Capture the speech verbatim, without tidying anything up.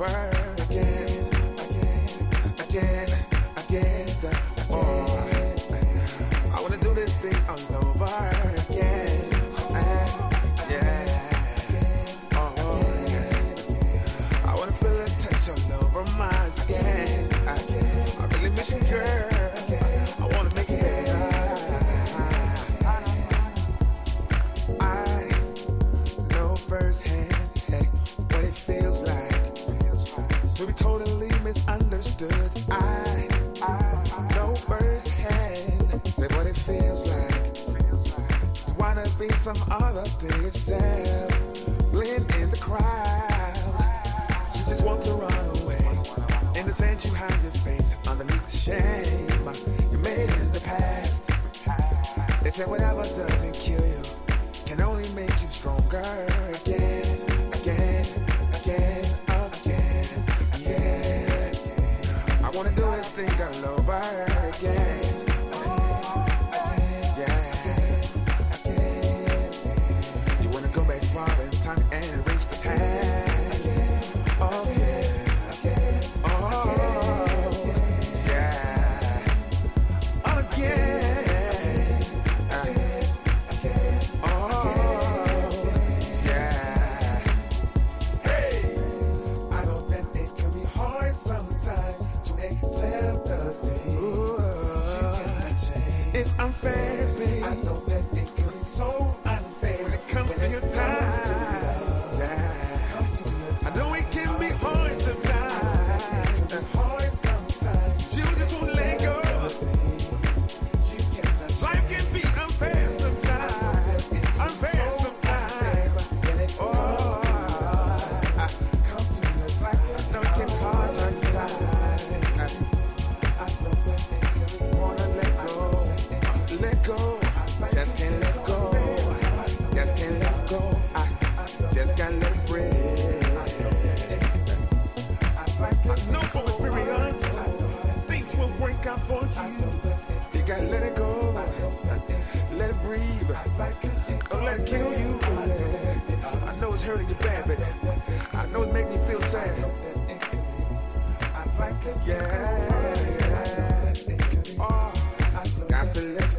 over again, again, again, again. Oh, I wanna do this thing all over again. Yeah, oh, yeah. I wanna feel a touch all over my skin. I, I really miss you, girl. I wanna make it better. Firsthand, hey, what it feels like to be totally misunderstood. I, I know firsthand, say what it feels like to wanna be some other thing yourself, blend in the crowd. You just want to run away. In the sense you hide your face underneath the shame you made in the past. They say whatever doesn't kill you can only make you stronger again, again, again, again, yeah. I wanna do this thing all over again, yeah. You wanna go back far in time and erase the past, oh yeah, oh yeah, again. It's unfair, baby. I know that it can be so unfair when it comes to your time. Yeah. I know it can be hard sometimes. It can be hard sometimes. You just won't let go. Life can be unfair sometimes. Unfair sometimes. Oh, I come to you like I know it can be hard sometimes. I know that it can be wanna let go. Let go, just can't let go, just can't let go, I just can't let it breathe. I know from experience, things will work out for you. You gotta let it go, let it breathe, don't let it kill you. I know it's hurting you bad, but I know it's making you feel sad. Yeah, oh, got to let